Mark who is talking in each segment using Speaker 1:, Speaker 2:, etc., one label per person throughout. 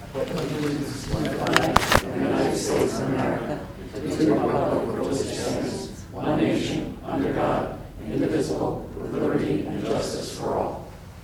Speaker 1: United States of America, to the republic for which it stands, one nation, under God, indivisible, with liberty and justice for all.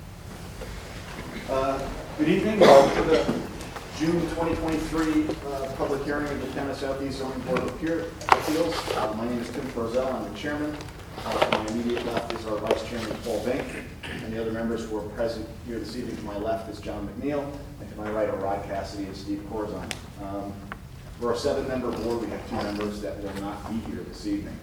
Speaker 2: Good evening. Welcome to the June 2023 public hearing of the Town of Southeast Zoning Board of Appeals. My name is Tim Frozel. I'm the chairman. To my immediate left is our vice chairman, Paul Bink, and the other members who are present here this evening. To my left is John McNeil, and to my right are Rod Cassidy and Steve Corzine. For our 7-member board, we have 2 members that will not be here this evening.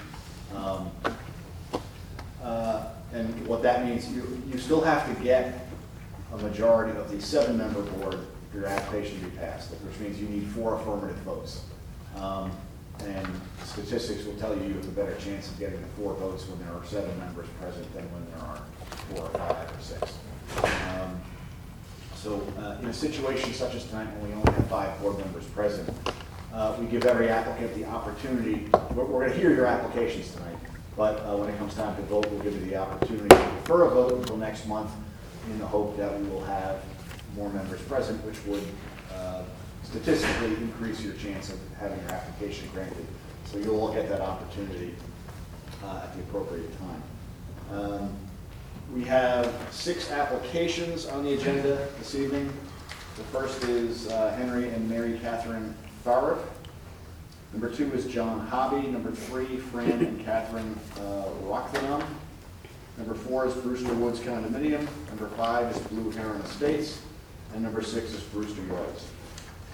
Speaker 2: And what that means, you still have to get a majority of the 7-member board for your application to be passed, which means you need 4 affirmative votes. And statistics will tell you have a better chance of getting the 4 votes when there are 7 members present than when there are 4 or 5 or 6. So in a situation such as tonight, when we only have 5 board members present, we give every applicant the opportunity. We're going to hear your applications tonight, but when it comes time to vote, we'll give you the opportunity to defer a vote until next month, in the hope that we will have more members present, which would statistically increase your chance of having your application granted. So you'll all get that opportunity at the appropriate time. We have 6 applications on the agenda this evening. The first is Henry and Mary Catherine Farrick. Number 2 is John Hobby. Number 3, Fran and Catherine Rockdenham. Number 4 is Brewster Woods Condominium. Number 5 is Blue Heron Estates. And number 6 is Brewster Yards.